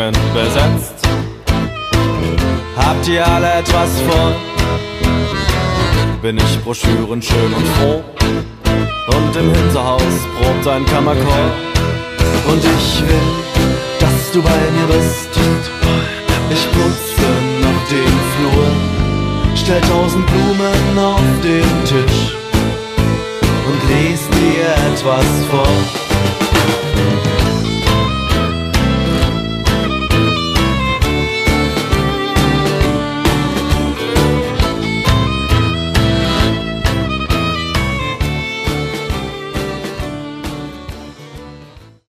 Broschüren besetzt. Habt ihr alle etwas vor? Bin ich Broschüren schön und froh? Und im Hinterhaus probt ein Kammerchor. Und ich will, dass du bei mir bist. Ich putze noch den Flur, stell 1000 Blumen auf den Tisch und les dir etwas vor.